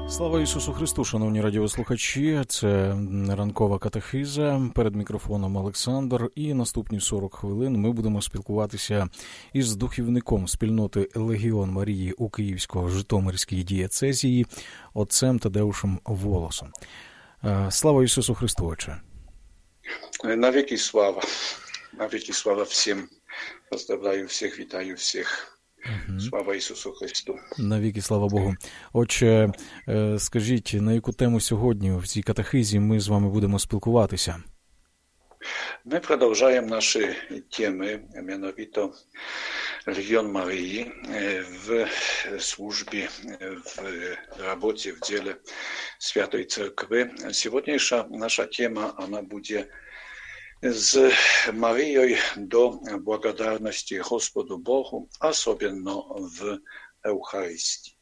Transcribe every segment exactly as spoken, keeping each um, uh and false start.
Слава Ісусу Христу, шановні радіослухачі, це ранкова катехиза, перед мікрофоном Олександр, і наступні сорок хвилин ми будемо спілкуватися із духівником спільноти Легіон Марії у Київсько-Житомирській дієцезії, отцем Тадеушем Волосом. Слава Ісусу Христу, отче! Навіки слава, навіки слава всім, поздравляю всіх, вітаю всіх. Угу. Слава Ісусу Христу. Навіки слава Богу. Отче, скажіть, на яку тему сьогодні в цій катехизі ми з вами будемо спілкуватися? Ми продовжуємо наші теми, mianowicie Легіон Марії в службі, в роботі, в ділі Святої Церкви. Сьогоднішня наша тема, вона буде z Maryją do благодарности Господу Богу, особенно в Eucharystii.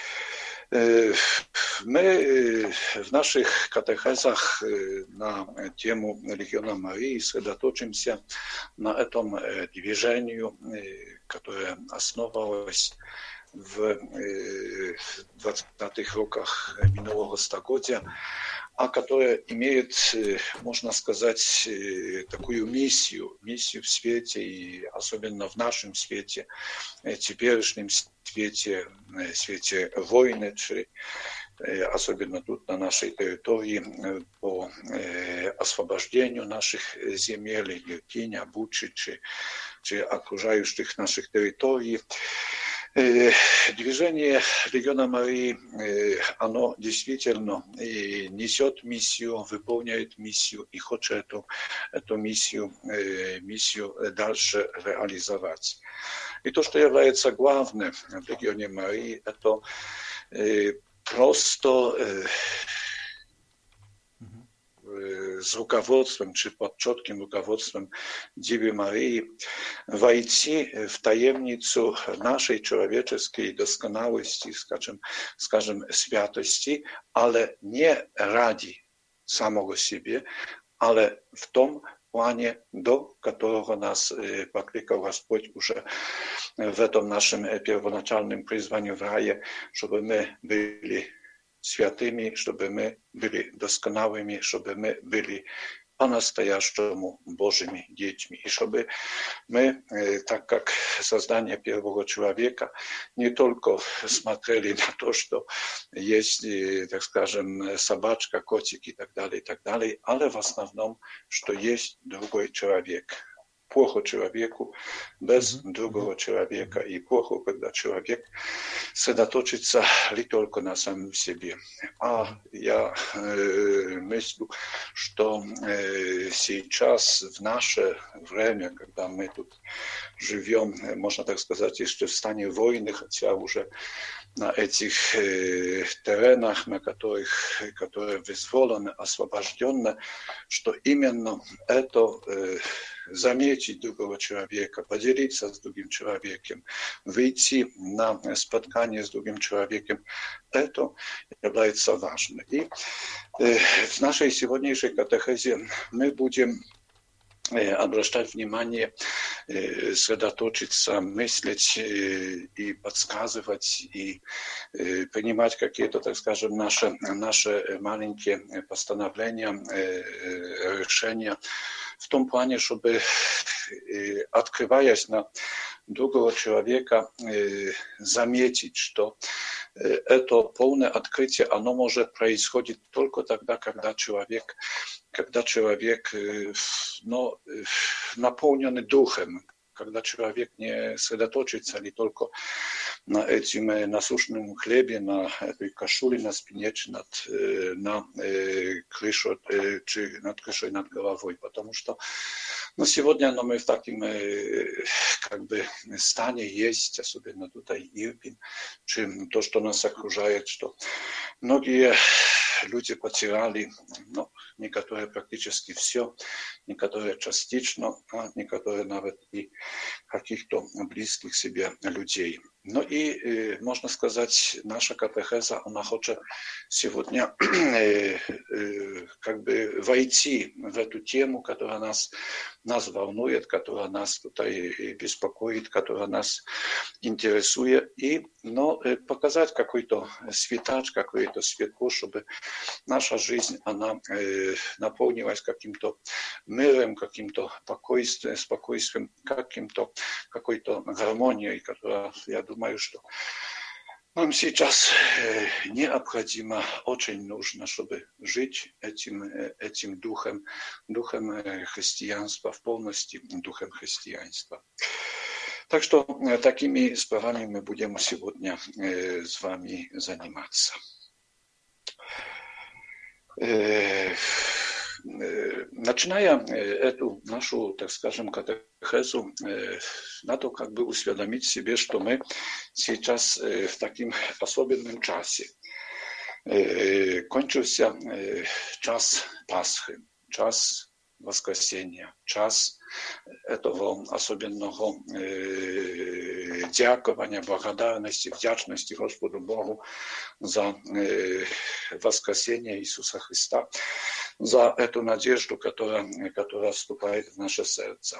My w naszych katechezach na temu Legiona Maryi сосредоточимся на этом движении, которое основалось в двадцатых роках минулого столетия, а которая имеет, можно сказать, такую миссию, миссию в свете, и особенно в нашем свете, теперешнем свете, свете войны, особенно тут на нашей территории, по освобождению наших земель, Ирпеня, Бучи, чи окружающих наших территорий. Движение Легиона Марии, оно действительно несет миссию, выполняет миссию и хочет эту, эту миссию, миссию дальше реализовать. И то, что является главным в Легионе Марии, это просто z rukovodstwem, czy pod czotkim rukovodstwem Dziewy Maryi wejść w tajemnicę naszej człowieczeskiej doskonałości, skażem, skażem świętości, ale nie radi samego siebie, ale w tym planie, do którego nas poklикał Господь już w tym naszym pierwotnym przyzwaniu w raje, żeby my byli świętymi, żeby my byli doskonałymi, żeby my byli по-настоящему Божьими детьми. И чтобы мы, так как создание первого человека, не только смотрели на то, что есть, так скажем, собачка, котик и так далее, и так далее, але в основном, что есть другой человек. Плохо человеку без mm-hmm. другого человека. И плохо, когда человек сосредоточится ли только на самом себе. А я э, мыслю, что э, сейчас, в наше время, когда мы тут живем, можно так сказать, еще в стане войны, хотя уже на этих э, теренах, на которых, которые вызволены, освобождены, что именно это э, заметить другого человека, поделиться с другим человеком, выйти на споткание с другим человеком, это является важным. И э, в нашей сегодняшней катехезе мы будем обращать внимание, сосредоточиться, мыслить и подсказывать, и принимать какие-то, так скажем, наши, наши маленькие постановления, решения в том плане, чтобы, открываясь на другого человека, заметить, что это полное открытие, оно может происходить только тогда, когда человек, когда человек, ну, наполненный духом, когда человек не сосредоточится не только на этим насущном хлебе, на этой кашуле на спине, чи над, на крышу, чи над крышей над головой, потому что ну, сегодня ну, мы в таком как бы стане есть, особенно тут Ирпень, чем то, что нас окружает, что многие люди потеряли, ну, некоторые практически все, niektóre частично, a niektóre nawet i каких-то bliskich себе людей. No i y, można сказать, nasza katecheza, ona chce сегодня y, y, как бы войти в эту тему, которая нас, нас волнует, которая нас tutaj беспокоит, которая нас интересует, и но, y, показать какой-то светач, какое-то светло, чтобы наша жизнь, она э, наполнилась каким-то миром, каким-то спокойствием, спокойствием, каким-то, какой-то гармонией, которая, я думаю, что нам сейчас э, необходимо, очень нужно, чтобы жить этим, этим духом, духом христианства, в полности духом христианства. Так что э, такими спrawami мы будем сегодня э, с вами заниматься. Начиная эту нашу, так скажем, катехезу, надо как бы усведомить себе, что мы сейчас в таком особенном часе. Кончился час Пасхи, час Воскресения, час этого особенного дякования, благодарности, вдячности Господу Богу за воскресение Иисуса Христа, за эту надежду, которая, которая вступает в наше сердце.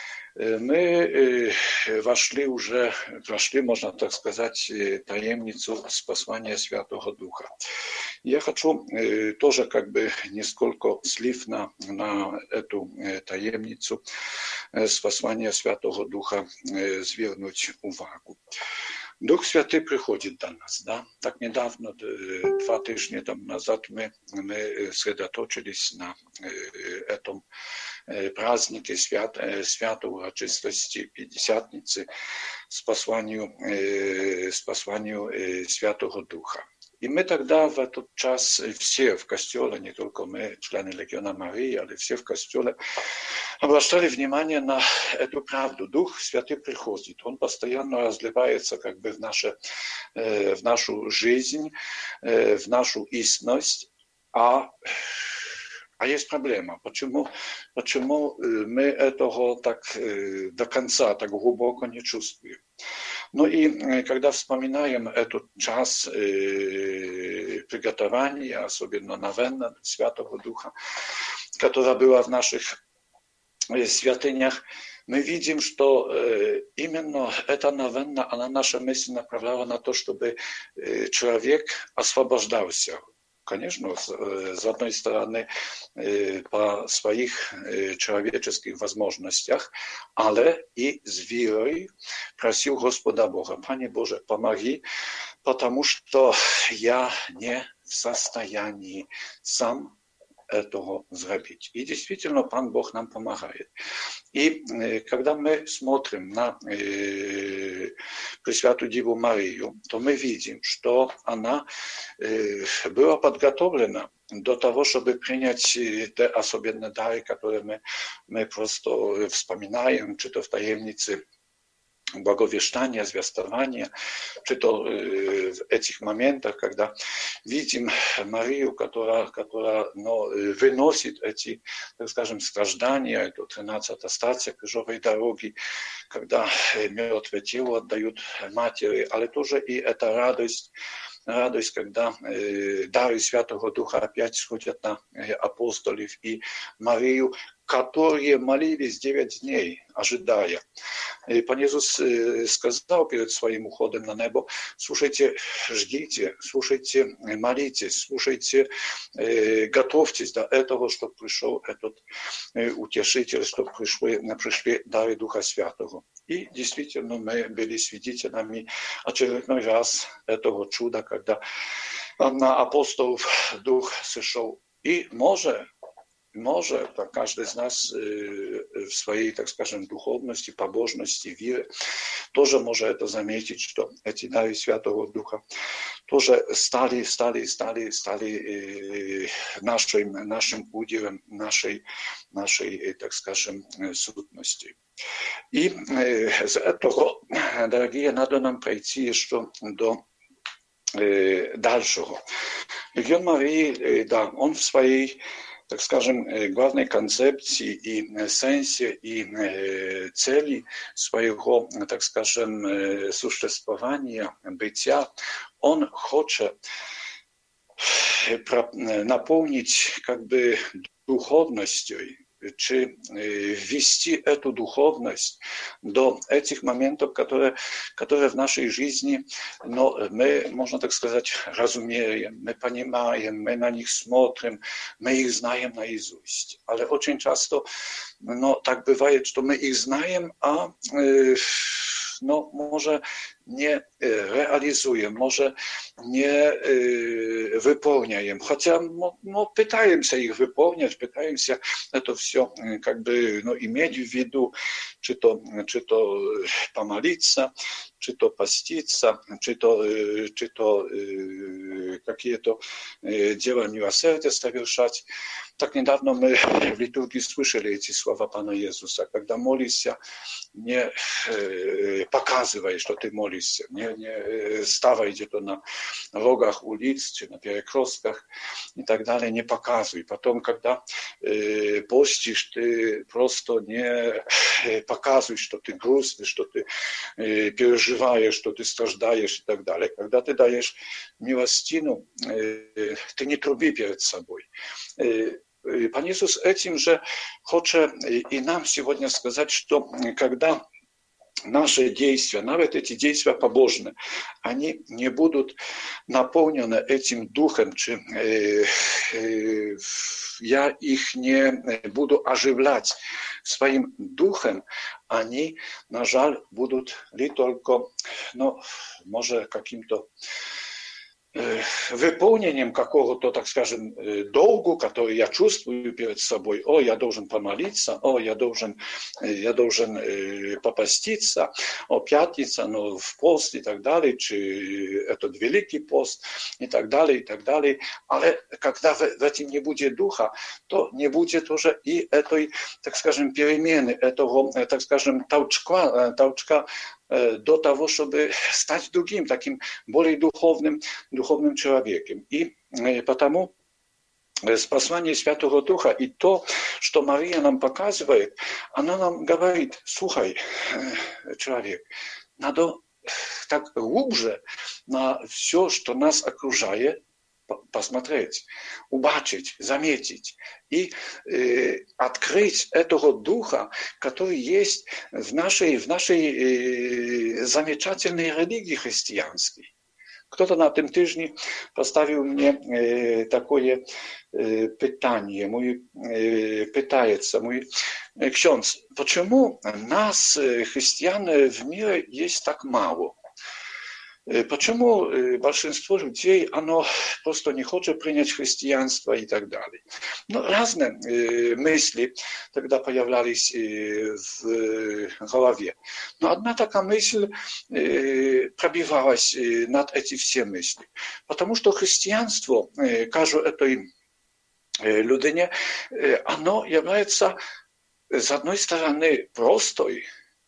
Мы вошли уже, прошли, можно так сказать, таемницу спасания Святого Духа. Я хочу тоже как бы несколько слив на, на эту таемницу спасания Святого Духа звернуть увагу. Дух Святый приходит до нас, да? Так недавно, два тижня тому назад, мы, мы сосредоточились на этом празднике свят, святой урочистости Пятидесятницы, спасанию, спасанию Святого Духа. И мы тогда в этот час все в костеле, не только мы, члены Легиона Марии, але все в костеле, обращали внимание на эту правду. Дух Святый приходит, он постоянно разливается как бы в, наше, в нашу жизнь, в нашу истинность, а, а есть проблема. Почему, почему мы этого так до конца, так глубоко не чувствуем? Ну и когда вспоминаем этот час э, приготовления, особенно новенна Святого Духа, которая была в наших э, святынях, мы видим, что э, именно эта новенна, она наша мысль направляла на то, чтобы э, человек освобождался. Конечно, с, с одной стороны, э, по своих э, человеческих возможностях, але и с верой просил Господа Бога: Пане Боже, помоги, потому что я не в состоянии сам этого сделать. И действительно, Пан Бог нам помогает. И э, когда мы смотрим на э, Пресвятую Деву Марию, то мы видим, что она э, была подготовлена до того, чтобы принять те особенные дары, которые мы, мы просто вспоминаем, чи то в таемнице благовещания, зwiastowania, czy to w этих моментах, когда видим Марию, которая, которая no, выносит эти, так скажем, страждания, это тринадцатая стация крыжовой дороги, когда мертвое тело отдают матери, але тоже и эта радость, радость, когда э, дары Святого Духа опять сходят на э, апостолов и Марию, которые молились девять дней, ожидая. И Пан Иисус сказал перед своим уходом на небо: слушайте, ждите, слушайте, молитесь, слушайте, готовьтесь до этого, чтобы пришел этот утешитель, чтобы пришли, пришли дары Духа Святого. И действительно мы были свидетелями очередной раз этого чуда, когда на апостолов Дух сошел. И может, Może każdy z nas w swojej, tak скажем, духовности, побожности, вере тоже może это заметить, что эти дары Святого Духа тоже стали, стали, стали, стали нашим, нашим уделом, нашей, нашей, так скажем, сутности. И из этого, дорогие, надо нам пройти еще до дальшего. Легион Марии, да, он в своей так скажем, главной концепции и сенсе, и цели своего, так скажем, существования, бытия, он хочет наполнить как бы духовностью, czy wвести эту духовность до этих моментов, которые, которые в нашей жизни, но мы, можно так сказать, разумеем, мы понимаем, мы на них смотрим, мы их знаем наизусть. Ale очень часто, no, tak бывает, что мы их знаем, a no, może nie realizujemy, może nie wypełniają. Chociaż no, no, pytają się ich wypełniać, pytają się to wszystko jakby no, mieć w widu, czy to, czy to pomalica, czy to pastica, czy to, czy to какие-то dzieła miłosierdzia совершать. Tak niedawno my w liturgii słyszeli te słowa Pana Jezusa, когда молишься, nie pokazywaj, że ty молишься, nie, nie stawaj gdzie to na rogach ulic, czy na перекрестках i tak dalej, nie pokazuj. Potem, когда pościsz, ty prosto nie pokazuj, że ty грустny, że ty переживаешь, że ty страждаешь i tak dalej. Когда ты даешь милостину, ty nie trubi przed sobą. Pan Jezus этим же хочет и нам сегодня сказать, что когда наши действия, nawet эти действия побожные, они не будут наполнены этим духом, чи, э, э, я их не буду оживлять своим духом, они, на жаль, будут ли только, ну, может, каким-то выполнением какого-то, так скажем, долгу, который я чувствую перед собой. О, я должен помолиться, о, я должен, я должен попаститься, о, пятница, ну, в пост и так далее, чи этот великий пост и так далее, и так далее. Але когда в, в этом не будет духа, то не будет уже и этой, так скажем, перемены, этого, так скажем, толчка, толчка do того, żeby stać drugim, takim bardziej duchownym, duchownym człowiekiem. I потому послание Святого Духа и то, что Мария нам показывает, она нам говорит, слушай, человек, надо так глубже на все, что нас окружает, посмотреть, убачить, заметить и э, открыть этого духа, который есть в нашей, в нашей э, замечательной религии христианской. Кто-то на tym tygodniu поставил мне э, такое э, pytanie, mój, э, pytается, mój ksiądz, почему нас, христиан, в мире есть так мало? Почему большинство людей, оно просто не хочет принять христианство и так далее. Ну, разные мысли тогда появлялись в голове. Но одна такая мысль пробивалась над эти все мысли. Потому что христианство, кажу этой людине, оно является, с одной стороны, простой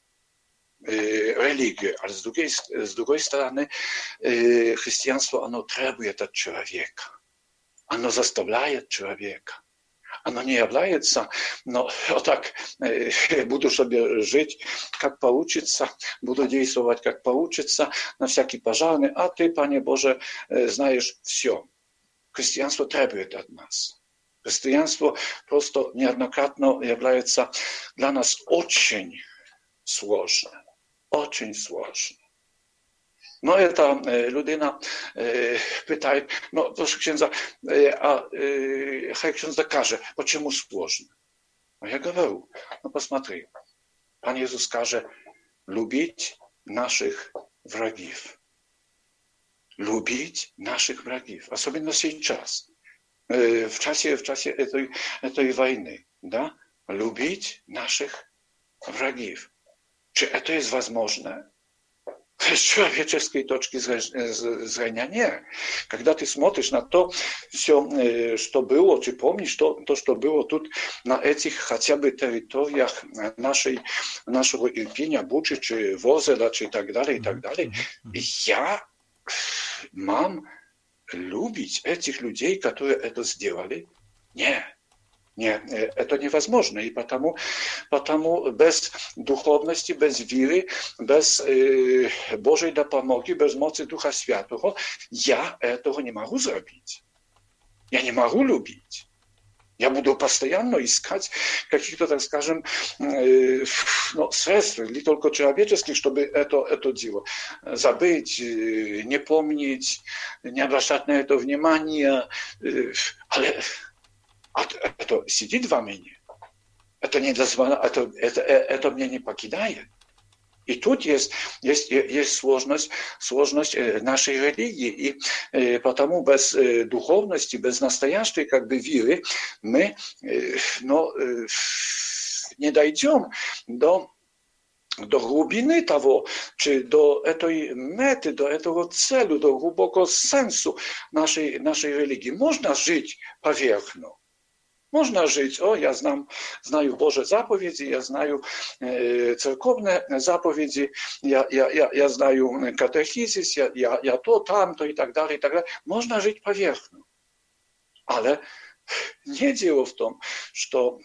религии, а с другой, с другой стороны, христианство, оно требует от человека. Оно заставляет человека. Оно не является, но вот так, буду себе жить, как получится, буду действовать, как получится, на всякий пожарный, а ты, Пане Боже, знаешь все. Христианство требует от нас. Христианство просто неоднократно является для нас очень сложным. Очень сложно. No i ta ludyna pyta, no proszę księdza, a hej ksiądz każe, почему сложно? No ja говорю, no посмотри, Pan Jezus każe lubić naszych wrogów. Lubić naszych wrogów, особенно сейчас, w czasie, w czasie tej, tej wojny, da? Lubić naszych wrogów. Czy to jest возможно? Z człowieczeskiej toczki zrenia nie. Когда ты смотришь на то, все, что было, czy помнишь то, то, что было тут на этих хотя бы территориях нашей, нашего Ирпения, Бучи, czy Возела, czy tak dalej, i tak dalej, ja mam lubić этих людей, которые это сделали? Nie. Nie, to невозможно. И потому, потому без духовности, без веры, без э, Божьей допомоги, без моcy Духа Святого я этого не могу сделать. Я не могу любить. Я буду постоянно искать каких-то, так скажем, э, ну, средств, не только человеческих, чтобы это, это делать. Забыть, э, не помнить, не обращать на это внимание. Э, але это сидит во мне. Это, не дозволя... это, это, это меня не покидает. И тут есть, есть, есть сложность, сложность нашей религии. И э, потому без э, духовности, без настоящей как бы веры мы э, но, э, не дойдем до, до глубины того, czy до этой меты, до этого цели, до глубокого сенсу нашей, нашей религии. Можно жить поверхностно. Можно жить, о, я знам, знаю Божьи заповеди, я знаю э, церковные заповеди, я, я, я, я знаю катехизис, я, я, я то, там, то и так далее, и так далее. Можно жить поверхностно. Але не дело в том, что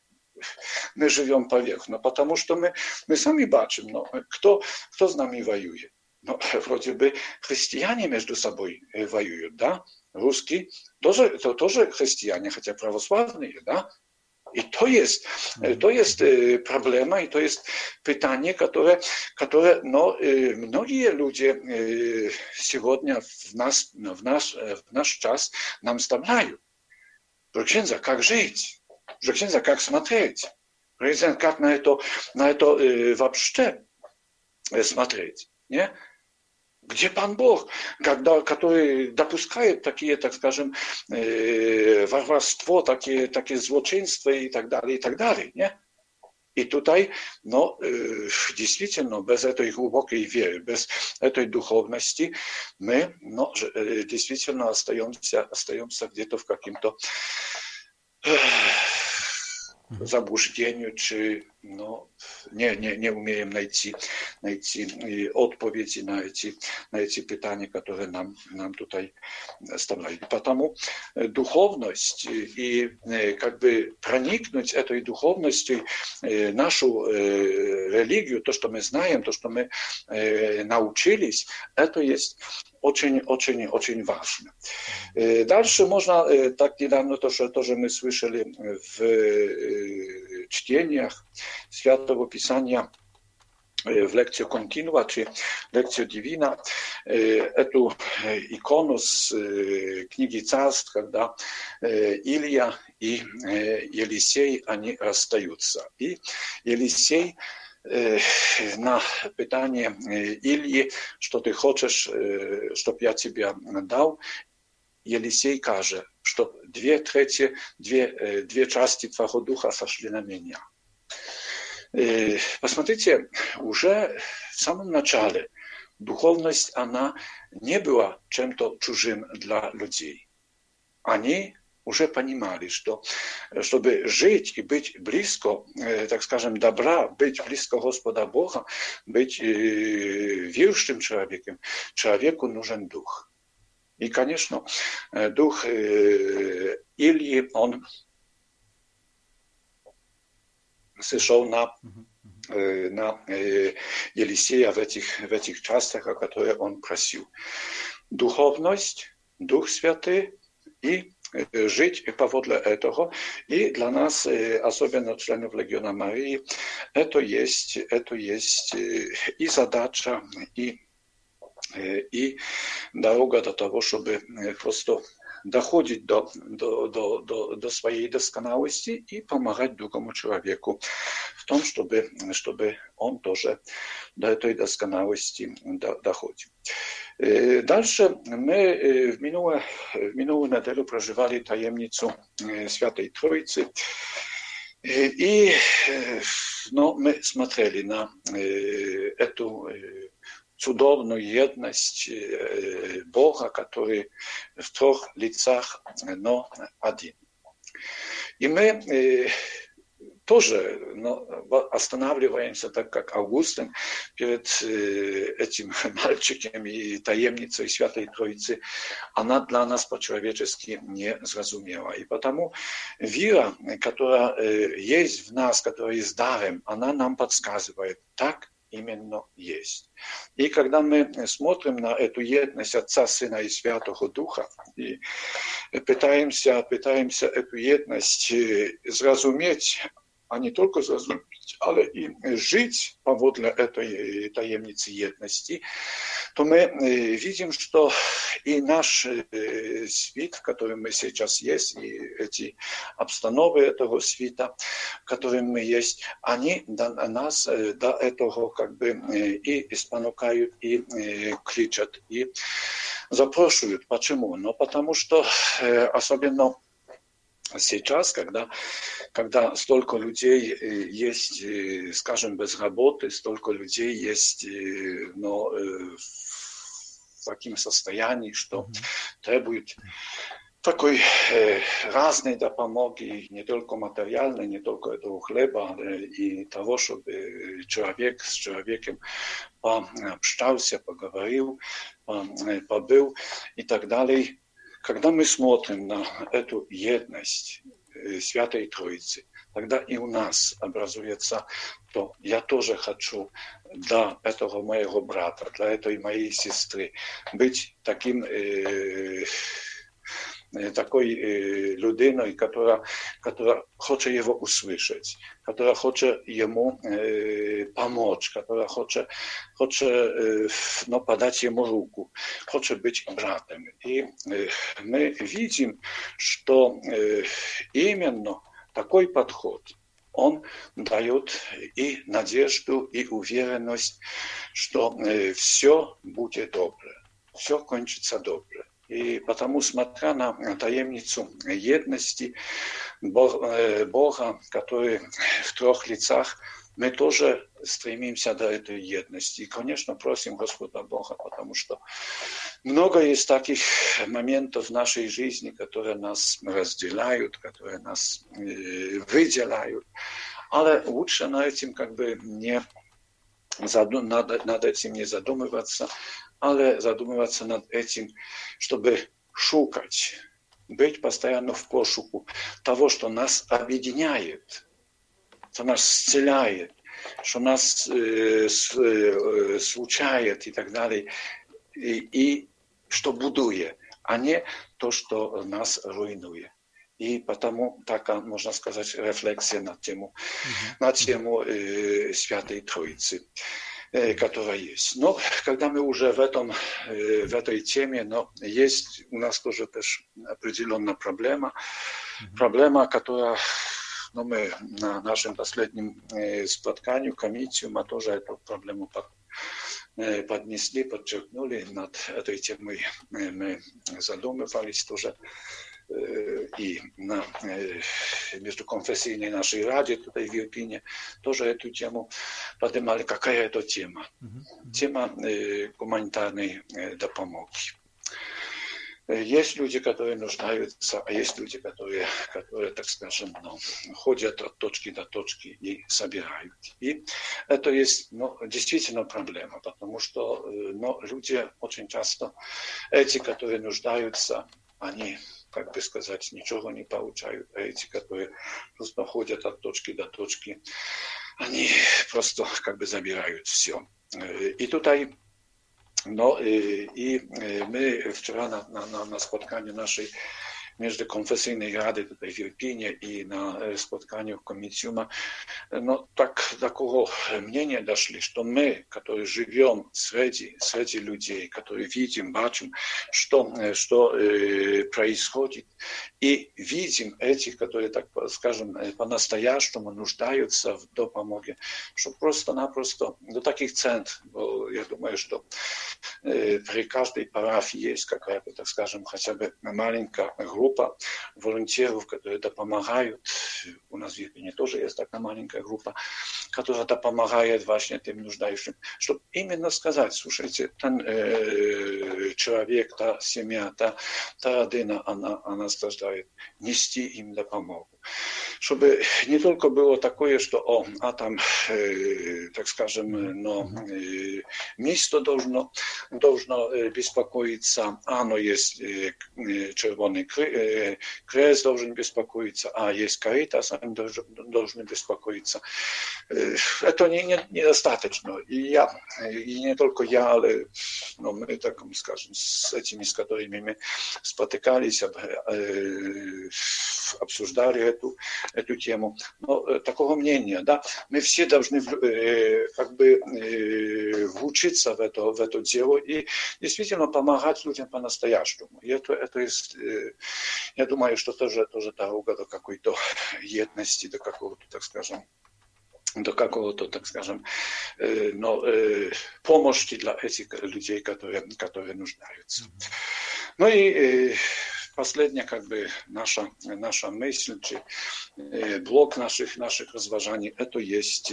мы живем поверхностно, потому что мы, мы сами бачим, но кто, кто с нами воюет? Ну, вроде бы христиане между собой воюют, да? Русские тоже, это тоже христиане, хотя православные, да? И то есть, то есть проблема, и то есть питание, которое, которое но, многие люди сегодня в, нас, в, наш, в наш час нам вставляют. Księdza, как жить? Księdza, как смотреть? Как на это, на это вообще смотреть? Не? Где Пан Бог, когда, который допускает такие, так скажем, э, варварство, такие, такие злочинства и так далее, и так далее. Не? И tutaj, no, э, действительно, без этой глубокой веры, без этой духовности, мы, no, э, действительно остаемся, остаемся где-то в каким-то э, zaburzeniu, czy no, nie, nie, nie umieją найти, найти odpowiedzi na эти, на эти pytania, które nam, nam tutaj stawiają. Потому духовность и как бы проникнуть этой духовностью нашу религию, то, что мы знаем, то, что мы научились, это есть очень, очень, очень важно. Дальше можно, так недавно то, что тоже мы слышали в чтениях Świętego Pisania w lekcji kontinua, czy lekcji divina, эту икону с книги Царств, когда Илья и Елисей, они расстаются. И Елисей на pytanie Ilji, что ты хочешь, чтоб я тебе дал, Елисей каже, что две трети, две, две части твоего духа сошли на меня. Посмотрите, уже в самом начале духовность, она не была чем-то чужим для людей. Они уже понимали, что чтобы жить и быть близко, так скажем, добра, быть близко Господа Бога, быть верующим человеком, человеку нужен дух. И, конечно, дух Ильи, он сошел на, на Елисея в этих, в этих частях, о которых он просил. Духовность, Дух Святый и жить поводле этого. И для нас, особенно членов Легиона Марии, это есть, это есть и задача, и, и дорога до того, чтобы просто доходить до, до, до, до, до своей досконалости и помогать другому человеку в том, чтобы, чтобы он тоже до этой досконалости доходил. Dальше my w, minłe, w minłą niedzielę przeżywali tajemnicę Świętej Trójcy i no, my смотрели na эту cudowną jedność Boga, który w trzech licach no, один. I my тоже ну, останавливаемся, так как Августин перед этим мальчиком и таемницей Святой Троицы, она для нас по-человечески не зразумела. И потому вера, которая есть в нас, которая есть даром, она нам подсказывает, так именно есть. И когда мы смотрим на эту едность Отца, Сына и Святого Духа, и пытаемся, пытаемся эту едность зразуметь, а не только зразуметь, але и жить поводле этой таемницы едности, то мы видим, что и наш свет, в котором мы сейчас есть, и эти обстановы этого света, в котором мы есть, они нас до этого как бы и испонукают, и кричат, и запрошивают. Почему? Ну, потому что особенно сейчас, когда, когда столько людей есть, скажем, без работы, столько людей есть, но в таком состоянии, что требует такой разной допомоги, не только материальной, не только этого хлеба, и того, чтобы человек с человеком пообщался, поговорил, побыл и так далее. Когда мы смотрим на эту едность Святой Троицы, тогда и у нас образуется то, я тоже хочу для этого моего брата, для этой моей сестры быть таким, э, такой э, людиной, которая, которая хочет его услышать, которая хочет ему э, помочь, которая хочет, хочет э, ну, подать ему руку, хочет быть братом. И э, мы видим, что э, именно такой подход, он дает и надежду, и уверенность, что э, все будет добре, все кончится добре. И потому, смотря на таемницу едности Бога, который в трех лицах, мы тоже стремимся до этой едности. И, конечно, просим Господа Бога, потому что много есть таких моментов в нашей жизни, которые нас разделяют, которые нас выделяют. Але лучше над этим как бы не задум... над, над этим не задумываться, але задумываться над этим, чтобы шукать, быть постоянно в пошуку того, что нас объединяет, что нас исцеляет, что нас э, с, э, случает и так далее, и, и что будует, а не то, что нас руйнует. И потому такая, можно сказать, рефлексия на тему, mm-hmm. на тему э, Святой Троицы, э, которая есть. Но когда мы уже в, этом, э, в этой теме, но есть у нас тоже, тоже определенная проблема, mm-hmm. проблема, которая, ну, мы на нашем последнем э, споткании, комиссию, мы тоже эту проблему под, э, поднесли, подчеркнули, над этой темой э, мы задумывались тоже. И на междуконфессийной нашей раде тут в Ирпине тоже эту тему поднимали. Какая это тема? Mm-hmm. Тема гуманитарной допомоги. Есть люди, которые нуждаются, а есть люди, которые, которые так скажем, ну, ходят от точки до точки и собирают. И это есть ну, действительно проблема, потому что ну, люди очень часто, эти, которые нуждаются, они, как бы сказать, ничего не получают, а эти, которые просто ходят от точки до точки, они просто как бы забирают все. И тут но и, и мы вчера на, на, на споткании нашей междуконфессийной рады тут в Ирпине и на споткании в комитиума, но так такого мнения дошли, что мы, которые живем среди, среди людей, которые видим, бачим, что, что э, происходит, и видим этих, которые, так скажем, по-настоящему нуждаются в допомоге, что просто-напросто до таких центров, я думаю, что э, при каждой парафии есть какая-то, так скажем, хотя бы маленькая группа, группа волонтеров, которые помогают. У нас в Ирпине тоже есть такая маленькая группа, которая помогает właśnie тем нуждающим. Чтобы именно сказать, слушайте, ten э, человек, та семья, та, та родина, она, она страждает. Нести им допомогу. чтобы не только было такое, что, о, а там, так скажем, но место должно, должно беспокоиться, а оно есть червоный крест должен беспокоиться, а есть Каритас, они должны беспокоиться. Это не, не, недостаточно. И я, и не только я, але ну, мы, так скажем, с этими, с которыми мы спотыкались, обсуждали эту, эту тему. Но такого мнения, да, мы все должны как бы вучиться в это, в это дело и действительно помогать людям по-настоящему. И это, это есть, я думаю, что тоже, тоже дорога до какой-то едности, до какого-то, так скажем, до какого-то, так скажем, но, помощи для этих людей, которые, которые нуждаются. Ну и последняя, как бы, наша, наша мысль, чи, блок наших, наших разважаний, это есть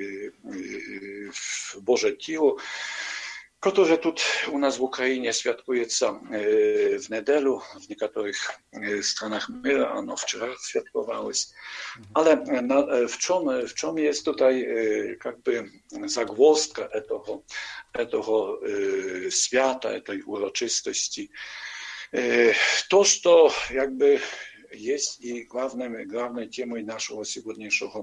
Божье тело, которое тут у нас в Украине святкуется в неделю, в некоторых странах мира, оно вчера святкувалось. Але в чем, в чем есть tutaj как бы загвоздка этого, этого свята, этой урочистости? То, что jakby есть и главной, главной темой нашего сегодняшнего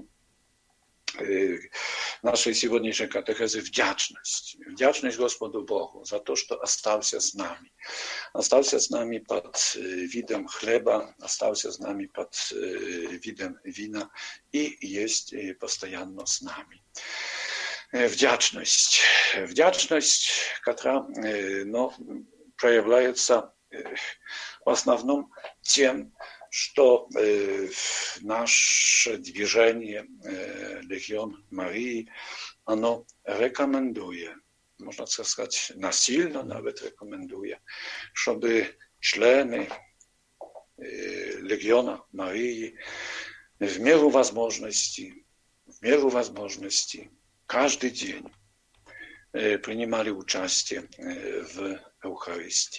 naszej сегодняшней катехезы вдячность. Вдячность Господу Богу за то, что остался с нами. Остался с нами под видом хлеба, остался с нами под видом вина и есть постоянно с нами. Вдячность. Вдячность, которая no, проявляется в основном тем, что э, наше движение э, Легион Марии, оно рекомендует, можно сказать, насильно nawet рекомендует, чтобы члены э, Легиона Марии в меру возможностей, в меру возможностей каждый день э, принимали участие э, в Eucharystii.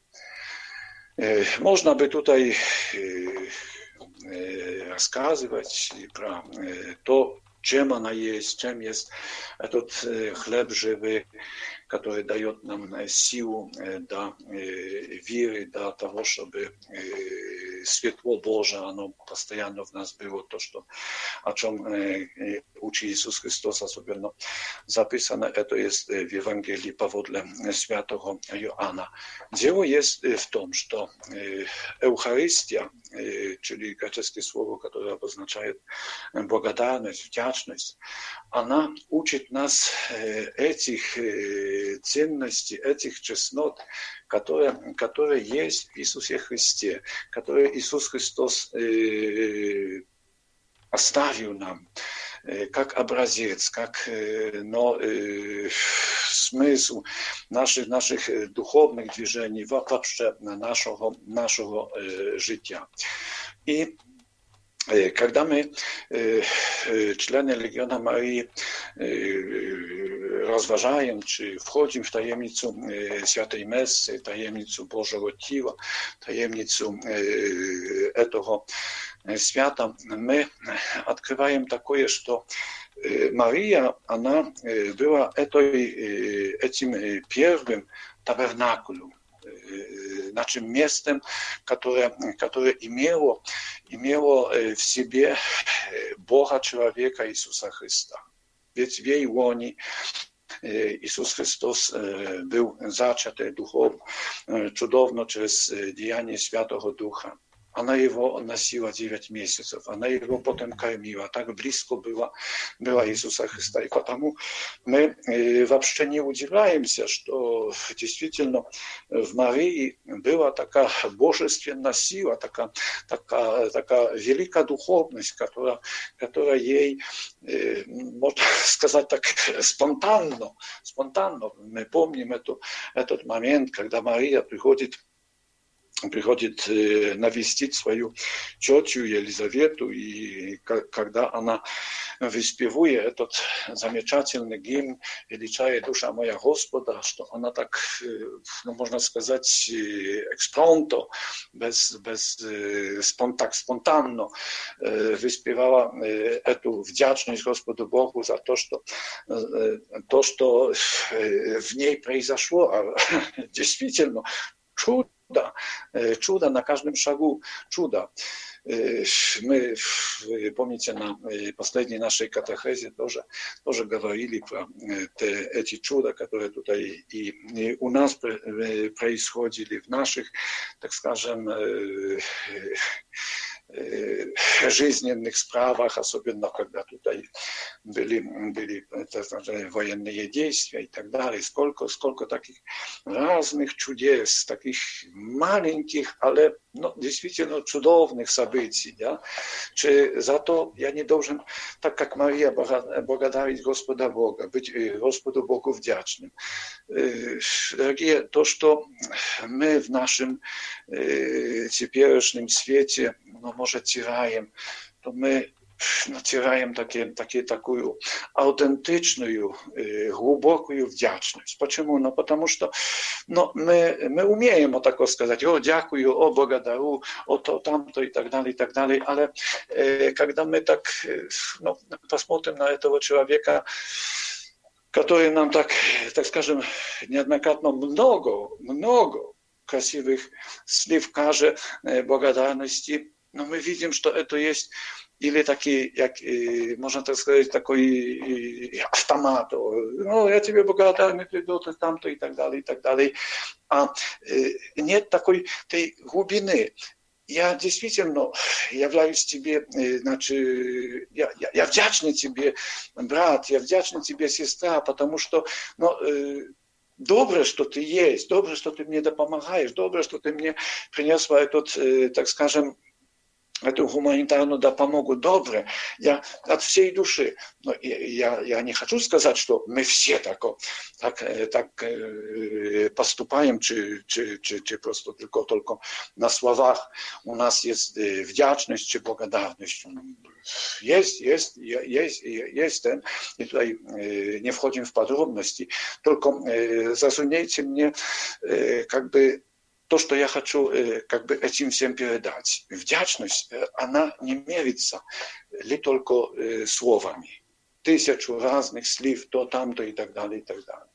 Można by tutaj рассказывать про то, чем она есть, чем есть этот хлеб живый, который дает нам силу до веры, до того, чтобы светло Божие, оно постоянно в нас было, то, что, о чем учит Иисус Христос, особенно записано, это есть в Евангелии поводле святого Иоанна. Дело есть в том, что Eucharystia, czyli греческое слово, которое обозначает благодарность, вдячность, она учит нас этих ценностей, этих чеснот, которые, которые есть в Иисусе Христе, которые Иисус Христос э, оставил нам э, как образец, как э, но, э, смысл наших, наших духовных движений, вообще нашего, нашего э, жития. И когда мы, члены Легиона Марии, rozważają, czy wchodzimy w tajemnicę Świętej Messy, tajemnicę Bożego Ciała, tajemnicę tego świata, my odkrywamy takie, że Maria, ona była tym pierwszym tabernakulum, znaczy miejscem, które, które imiało, imiało w sobie Boga człowieka Jezusa Chrysta. Więc w jej łoni Jezus Chrystus był zaczęty duchowo, cudowno przez działanie Świętego Ducha. Она его носила девять месяцев, она его потом кормила, так близко была, была Иисуса Христа. И потому мы вообще не удивляемся, что действительно в Марии была такая божественная сила, такая, такая, такая великая духовность, которая, которая ей, можно сказать так, спонтанно, спонтанно. Мы помним эту, этот момент, когда Мария приходит приходит навестить свою тетю Елизавету, и когда она выспевует этот замечательный гимн «Величает душа моя Господа», что она так, ну, можно сказать, экспронто, без, без, так спонтанно выспевала эту вдячность Господу Богу за то, что, то, что в ней произошло, а действительно чудо. Да, чудо на каждом шагу, чудо. Мы, помните, на последней нашей катехезе тоже, тоже говорили про эти чуда, которые тут и, и у нас происходили, в наших, так скажем, жизненных справах, особенно когда тут были, были сказать, военные действия и так далее. Сколько, сколько таких разных чудес, таких маленьких, але no, действительно чудовных событий. Да? Czy za to ja nie должен, tak jak Maria, благодарить Господа Бога, быть Господу Богу вдячным. Дорогие, то, что мы в нашем теперешнем свете, no, może теряем, то мы натираем таки, таки, такую аутентичную, глубокую вдячность. Почему? Ну, потому что ну, мы, мы умеем вот так сказать, о, дякую, о, благодарю, о, то, тамто и так далее, и так далее. Але э, когда мы так ну, посмотрим на этого человека, который нам так, так скажем, неоднократно много, много красивых слов каже благодарности, но мы видим, что это есть или taki, jak można tak сказать, такой автомат. Ну, я тебе благодарен, ты то, тамто и так далее, и так далее. А нет такой той глубины. Я действительно являюсь тебе, значит, я, я, я вдячный тебе, брат, я вдячный тебе, сестра, потому что, ну, добре, что ты есть, добре, что ты мне допомагаешь, добре, что ты мне принес этот, так скажем, эту гуманитарную допомогу добре, я от всей души. Но я, я не хочу сказать, что мы все так, так, так поступаем, czy, czy, czy, czy просто tylko, tylko na słowach. U nas jest wdzięczność czy благодарность. Jest, jest, jest, jest ten. I tutaj nie wchodzimy w podrobności. Tylko zrozumiejcie mnie, jakby то, что я хочу как бы этим всем передать. Вдячность, она не мерится ли только словами. Тысячу разных слив, то там-то и так далее, и так далее.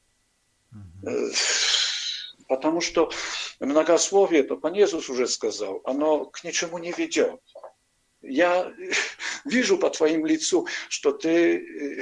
Mm-hmm. Потому что многословие, то Пан Иисус уже сказал, оно к ничему не ведет. Я вижу по твоему лицу, что ты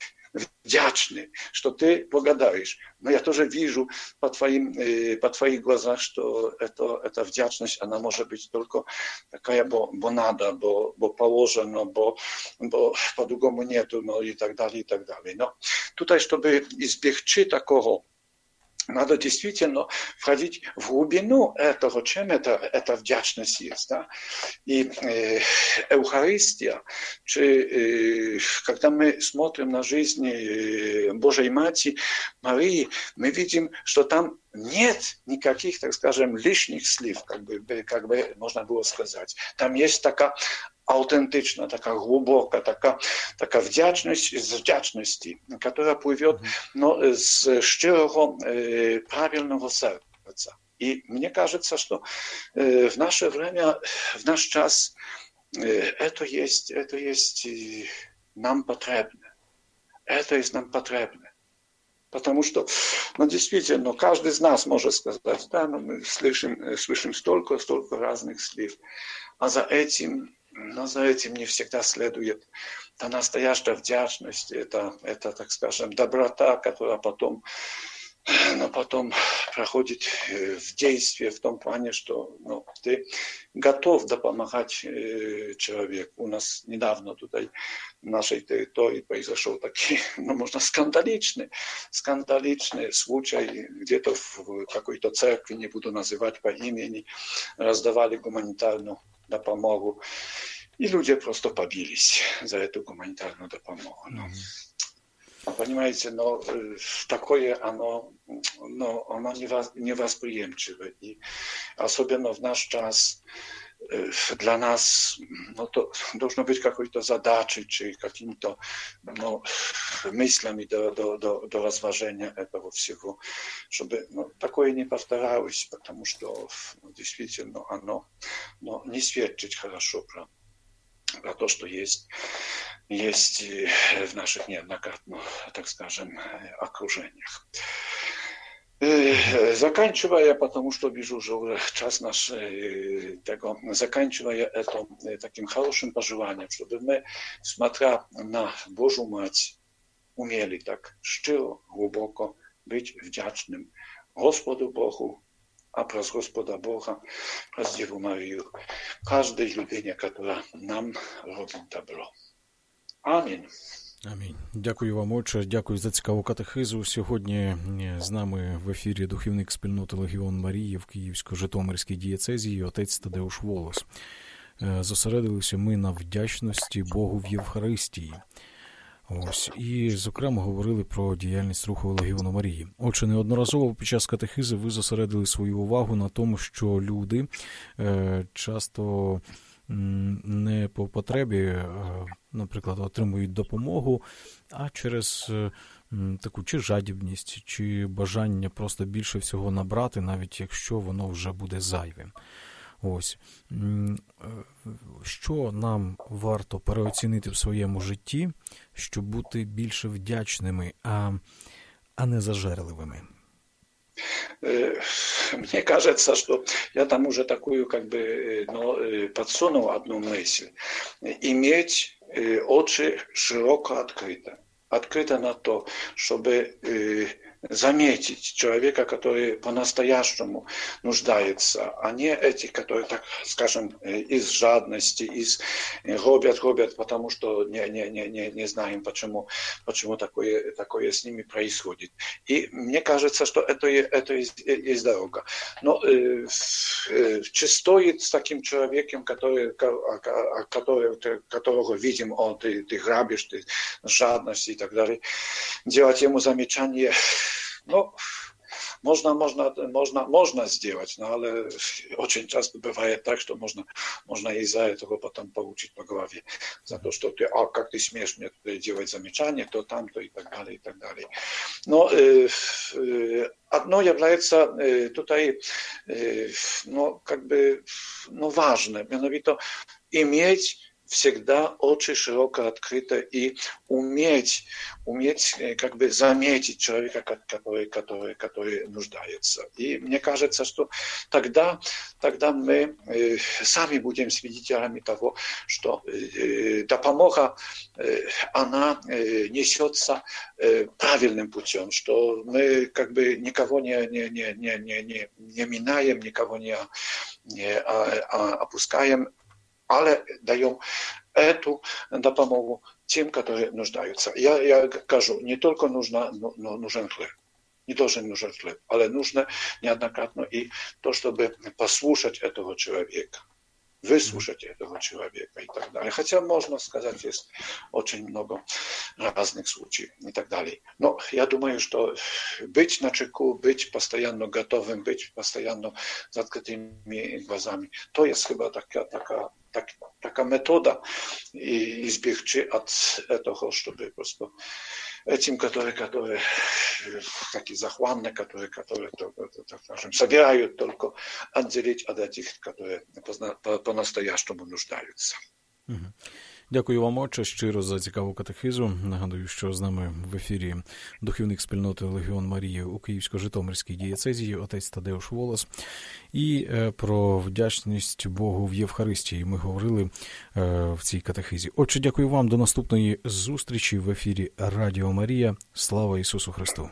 вдячный, что ты благодаришь. Но я тоже вижу по твоим, по твоих глазах, что это, эта вдячность, она может быть только такая, бо, бо надо, бо, бо положено, бо, бо по-другому нету, ну, и так далее, и так далее. Но tutaj, чтобы избегчи такого, надо действительно входить в глубину этого, чем это, эта вдячность есть. Да? И э, Евхаристия, чи, э, когда мы смотрим на жизнь э, Божьей Матери, Марии, мы видим, что там нет никаких, так скажем, лишних слив, как бы, как бы можно было сказать. Там есть такая autentyczna, taka głęboka, taka, taka wdzięczność z wdzięczności, która pływie no, z szczerego, prawilnego serca. I mnie кажется, что w nasze время, w nasz czas to jest, to jest nam potrzebne. To jest nam potrzebne. Потому что, ну, действительно, каждый из нас может сказать, да, ну, мы слышим, слышим столько, столько разных слов, а за этим Но за этим не всегда следует та настоящая вдячность, это, это, так скажем, доброта, которая потом, но потом проходит в действие в том плане, что ну, ты готов допомагать человеку. У нас недавно тут на нашей территории произошел такой, ну, можно скандаличный, скандаличный случай, где-то в какой-то церкви, не буду называть по имени, раздавали гуманитарную допомогу. И люди просто побились за эту гуманитарную допомогу. Ну, Понимаете, но такое оно, но оно невосприимчиво. И особенно в наш час для нас ну, то должно быть какой-то задачей, чи какими-то ну, мыслями до, до, до, до разважения этого всего, чтобы ну, такое не повторялось, потому что ну, действительно оно ну, не свидетельствует хорошо про, про то, что есть, есть в наших неоднократно, так скажем, окружениях. Заканчивая, потому что вижу уже час наш tego, заканчивая это таким хорошим пожеланием, чтобы мы, смотря на Божью Мать, умели так щиро, глубоко быть вдячным Господу Богу, а про Господа Бога, про Деву Марию, каждой людине, которая нам робит добро. Амінь. Амінь. Дякую вам, отче. Дякую за цікаву катехизу. Сьогодні з нами в ефірі духовник спільноти Легіон Марії в Київсько-Житомирській дієцезії отець Тадеуш Волос. Зосередилися ми на вдячності Богу в Євхаристії. Ось. І, зокрема, говорили про діяльність руху Легіону Марії. Отже, неодноразово під час катехизи ви зосередили свою увагу на тому, що люди е, часто не по потребі, наприклад, отримують допомогу, а через таку чи жадібність, чи бажання просто більше всього набрати, навіть якщо воно вже буде зайвим. Ось. Що нам варто переоцінити в своєму житті, щоб бути більше вдячними, а, а не зажерливими? Мне кажется, что я там уже такую как бы ну, подсунул одну мысль. Иметь очи широко открыто. Открыто на то, чтобы заметить человека, который по-настоящему нуждается, а не этих, которые, так скажем, из жадности, из робят, робят, потому что не, не, не, не знаем, почему, почему такое, такое с ними происходит. И мне кажется, что это, это есть, есть дорога. Но э, э, чи стоит с таким человеком, который, который, которого видим, о, ты, ты грабишь, ты жадность и так далее, делать ему замечание. Ну, можно, можно, можно, можно сделать, но але очень часто бывает так, что можно, можно из-за этого потом получить по голове. За то, что ты, а как ты смеешь мне делать замечания, то там, то и так далее, и так далее. Но э, э, одно является э, tutaj, э, ну, как бы, ну, важно, mianowicie иметь всегда очень широко открыто и уметь, уметь как бы заметить человека, который, который, который нуждается. И мне кажется, что тогда, тогда мы э, сами будем свидетелями того, что э, допомога, э, она э, несется э, правильным путем, что мы как бы никого не, не, не, не, не, не минаем, никого не, не а, а, опускаем, ale dają эту допомогу тем, которые нуждаются. Я, я кажу, не только нужно, но, но нужен хлеб, не должен нужен хлеб, але нужно неоднократно и то, чтобы послушать этого человека, выслушать этого человека и так далее. Хотя можно сказать, есть очень много разных случаев и так далее. Но я думаю, что быть начеку, быть постоянно готовым, быть постоянно с открытыми глазами, то есть chyba taka, taka, tak, taka metoda i избегчи от этого, чтобы просто этим, которые, которые такие захванные, которые, которые так скажем, собирают только отделить от этих, которые по-настоящему нуждаються. Дякую вам, отче, щиро за цікаву катехизу. Нагадую, що з нами в ефірі духовник спільноти Легіон Марії у Київсько-Житомирській дієцезії отець Тадеуш Волос. І е, про вдячність Богу в Євхаристії ми говорили е, в цій катехизі. Отче, дякую вам. До наступної зустрічі в ефірі Радіо Марія. Слава Ісусу Христу!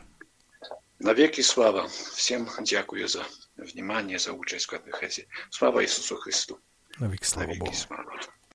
Навеки слава. Всім дякую за внимание, за участь в катехезе. Слава Ісусу Христу! Навеки слава Навеки Богу! слава.